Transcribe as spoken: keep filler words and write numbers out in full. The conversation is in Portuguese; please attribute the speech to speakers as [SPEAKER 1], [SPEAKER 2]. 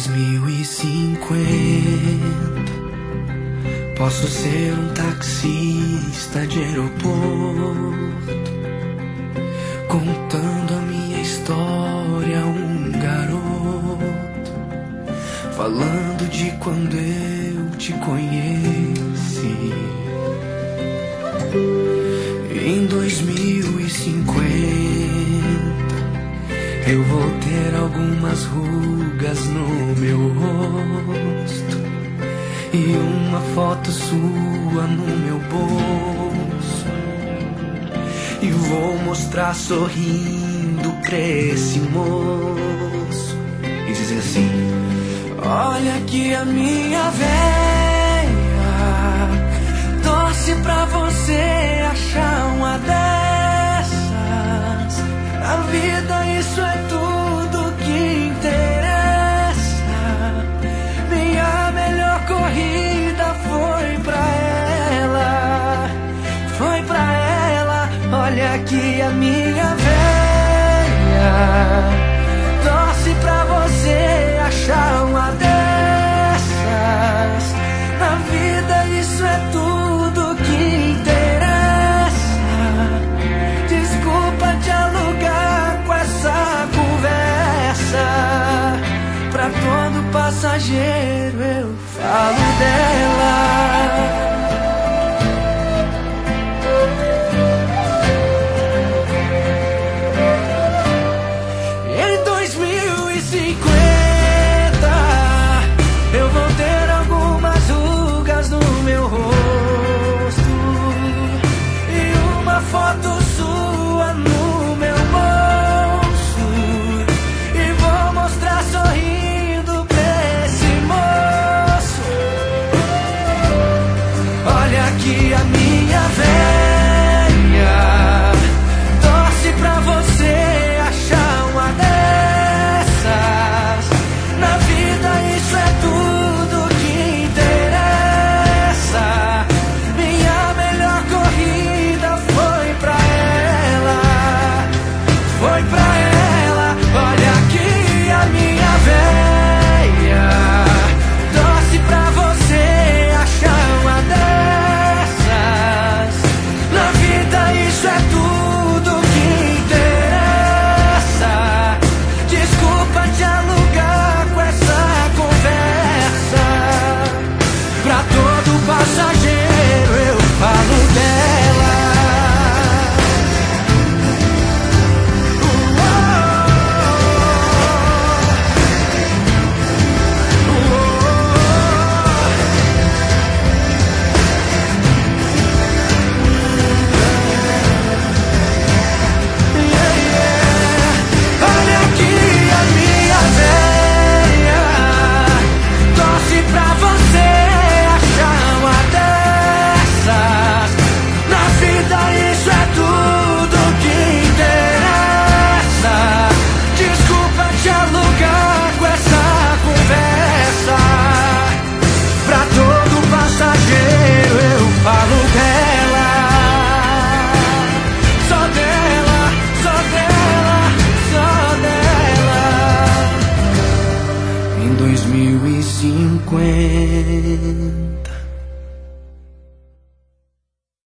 [SPEAKER 1] dois mil e cinquenta posso ser um taxista de aeroporto, contando a minha história a um garoto, falando de quando eu te conheci. Em dois mil e cinquenta eu vou ter algumas rugas no meu rosto e uma foto sua no meu bolso, e vou mostrar sorrindo pra esse moço e dizer assim: olha aqui a minha véia, torce pra você achar uma dessas. A vida, isso é tudo que interessa. Minha melhor corrida foi pra ela, foi pra ela. Olha aqui a minha véia, torce pra você achar uma dessas. Na vida, isso é tudo que interessa. Desculpa te alugar com essa conversa pra todo passageiro